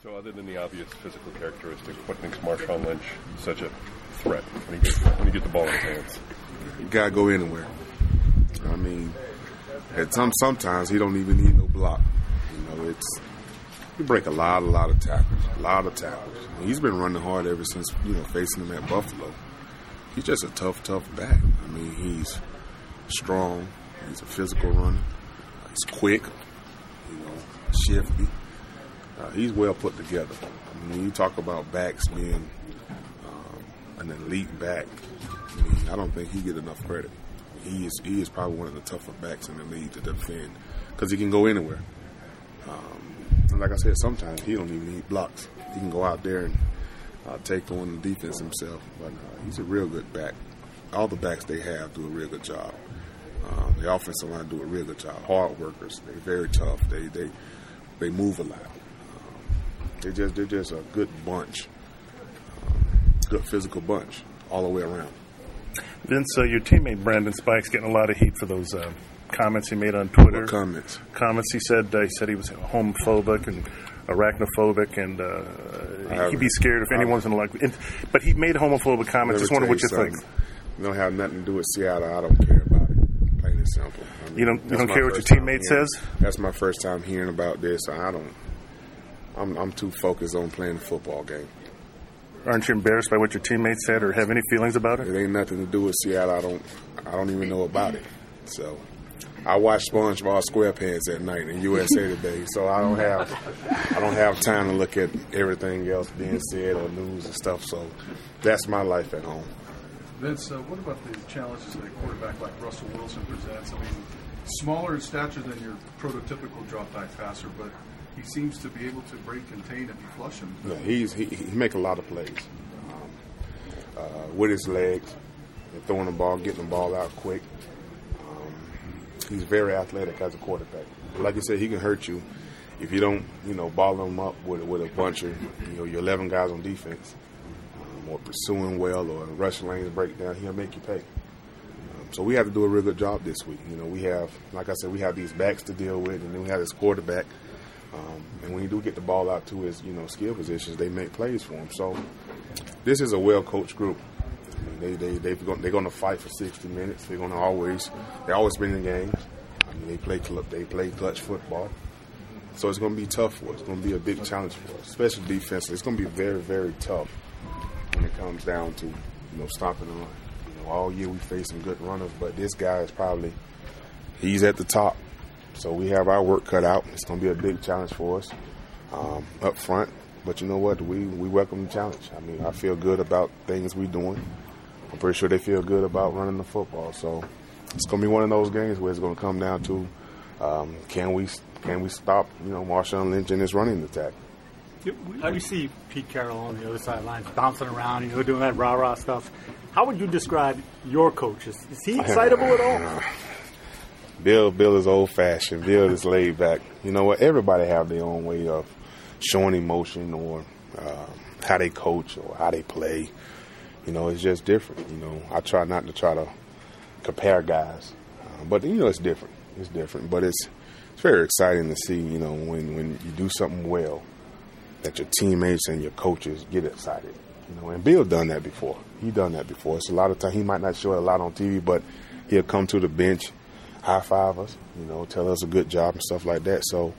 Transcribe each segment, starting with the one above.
So other than the obvious physical characteristics, what makes Marshawn Lynch such a threat when you get the ball in his hands? You got to go anywhere. I mean, sometimes he don't even need no block. You break a lot of tackles. I mean, he's been running hard ever since, facing him at Buffalo. He's just a tough back. I mean, he's strong. He's a physical runner. He's quick, shifty. He's well put together. I mean, when you talk about backs being an elite back, I don't think he get enough credit. He is probably one of the tougher backs in the league to defend because he can go anywhere. And like I said, sometimes he don't even need blocks. He can go out there and take on the defense himself. But he's a real good back. All the backs they have do a real good job. The offensive line do a real good job. Hard workers. They're very tough. They move a lot. They're just a good bunch. Good physical bunch all the way around. Vince, your teammate Brandon Spike's getting a lot of heat for those comments he made on Twitter. What comments? Comments he said he was homophobic and arachnophobic, and he'd be scared if anyone's going to like. But he made homophobic comments. Just wonder what you think. You don't have nothing to do with Seattle. I don't care about it. Plain and simple. I mean, you don't care what your teammate says? That's my first time hearing about this. I'm too focused on playing the football game. Aren't you embarrassed by what your teammate said, or have any feelings about it? It ain't nothing to do with Seattle. I don't even know about it. So I watch SpongeBob SquarePants at night in USA Today. So I don't have time to look at everything else being said or news and stuff. So that's my life at home. Vince, what about the challenges that a quarterback like Russell Wilson presents? I mean, smaller in stature than your prototypical drop-back passer, but he seems to be able to break, contain, and flush him. Yeah, he make a lot of plays with his legs, throwing the ball, getting the ball out quick. He's very athletic as a quarterback. Like you said, he can hurt you if you don't, ball him up with a bunch of, your 11 guys on defense, or pursuing well, or rushing lanes break down. He'll make you pay. So we have to do a real good job this week. We have, like I said, we have these backs to deal with, and then we have this quarterback. And when you do get the ball out to his, skill positions, they make plays for him. So this is a well-coached group. I mean, they're going to fight for 60 minutes. They're always win the games. I mean, they play clutch football. So it's going to be tough for us. It's going to be a big challenge for us, especially defensively. It's going to be very, very tough when it comes down to, stopping the run. All year we face some good runners, but this guy is he's at the top. So we have our work cut out. It's going to be a big challenge for us up front. But you know what? We welcome the challenge. I mean, I feel good about things we're doing. I'm pretty sure they feel good about running the football. So it's going to be one of those games where it's going to come down to can we stop, Marshawn Lynch in his running attack. How do you see Pete Carroll on the other sidelines bouncing around, doing that rah-rah stuff? How would you describe your coach? Is he excitable at all? Bill is old-fashioned. Bill is laid back. You know what? Everybody have their own way of showing emotion or how they coach or how they play. It's just different. I try not to compare guys. But, it's different. It's different. But it's very exciting to see, when you do something well, that your teammates and your coaches get excited. And Bill done that before. He done that before. It's a lot of time. He might not show it a lot on TV, but he'll come to the bench, high five us, tell us a good job and stuff like that. So,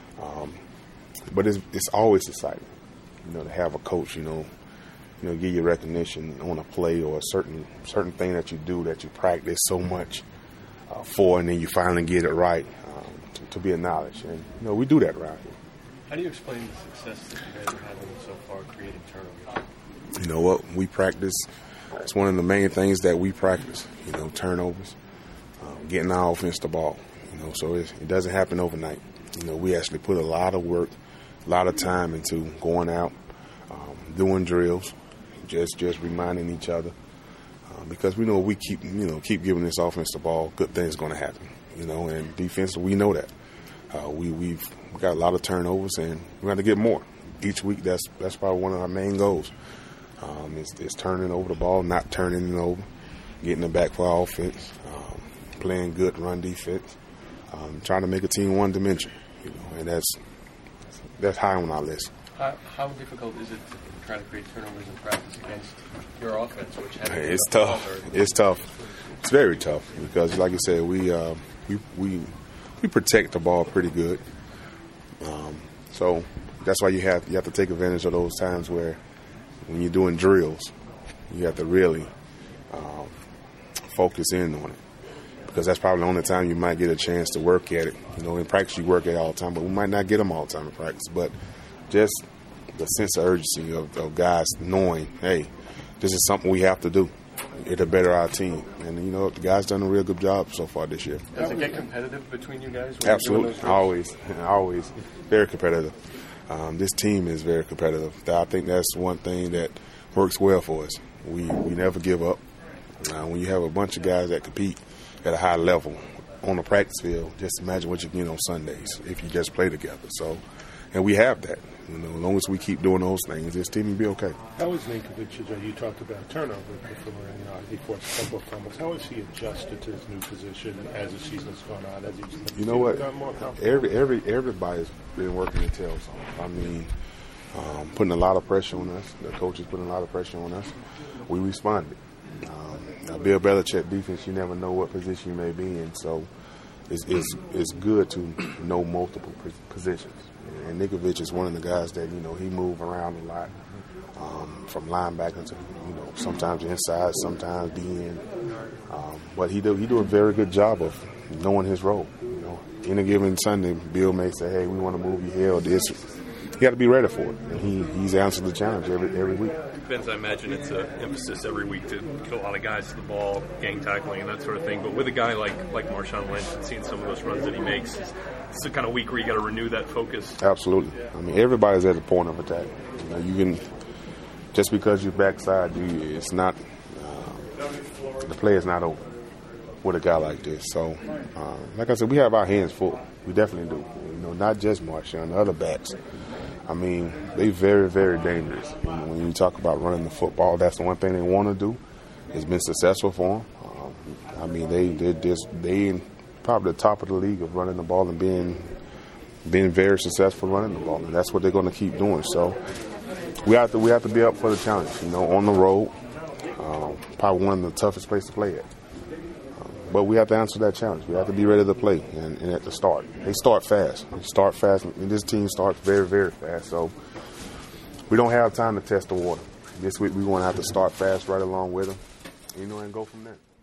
but it's always exciting, to have a coach, give you recognition on a play or a certain thing that you do that you practice so much for, and then you finally get it right, to be acknowledged. And we do that around here. How do you explain the success that you guys are having so far creating turnovers? You know what? We practice. It's one of the main things that we practice, turnovers, getting our offense the ball. So it doesn't happen overnight. We actually put a lot of work, a lot of time into going out, doing drills, just reminding each other. Because we know we keep giving this offense the ball, good things going to happen. And defensively, we know that. We've got a lot of turnovers, and we have to get more. Each week, that's probably one of our main goals. It's turning over the ball, not turning it over, getting it back for our offense, playing good run defense, trying to make a team one dimension. And that's high on our list. How difficult is it to try to create turnovers in practice against your offense, which has it's tough. It's tough. It's very tough because, like you said, we protect the ball pretty good. So that's why you have to take advantage of those times where, when you're doing drills, you have to really focus in on it, because that's probably the only time you might get a chance to work at it. In practice you work at it all the time, but we might not get them all the time in practice. But just the sense of urgency of guys knowing, hey, this is something we have to do. It'll better our team. And, the guys done a real good job so far this year. Does it get competitive between you guys? Absolutely. Always. Very competitive. This team is very competitive. I think that's one thing that works well for us. We never give up. When you have a bunch of guys that compete at a high level on the practice field, just imagine what you get on Sundays if you just play together. So, and we have that. As long as we keep doing those things, this team will be okay. How is Ninkovich? You talked about turnover before, a couple of fumbles. How has he adjusted to his new position as the season's gone on? As he's you know what? Everybody's been working their tails off. I mean, putting a lot of pressure on us. The coaches putting a lot of pressure on us. We responded. Bill Belichick defense, you never know what position you may be in, so it's good to know multiple positions. And Ninkovich is one of the guys that, he move around a lot, from linebacker to, sometimes inside, sometimes DN. But he do a very good job of knowing his role. In a given Sunday, Bill may say, hey, we want to move you here or this. You got to be ready for it. And he's answered the challenge every week. Vince, I imagine it's an emphasis every week to get a lot of guys to the ball, gang tackling, and that sort of thing. But with a guy like Marshawn Lynch and seeing some of those runs that he makes, it's the kind of week where you got to renew that focus. Absolutely. I mean, everybody's at the point of attack. You can, just because you're backside, it's not the play is not over with a guy like this. So, like I said, we have our hands full. We definitely do. Not just Marshawn, the other backs. I mean, they very, very dangerous. When you talk about running the football, that's the one thing they want to do. It's been successful for them. I mean, they probably the top of the league of running the ball and being very successful running the ball, and that's what they're going to keep doing. So we have to be up for the challenge. On the road, probably one of the toughest places to play at. But we have to answer that challenge. We have to be ready to play, and at the start. They start fast. And this team starts very, very fast. So we don't have time to test the water. This week we're going to have to start fast right along with them, and go from there.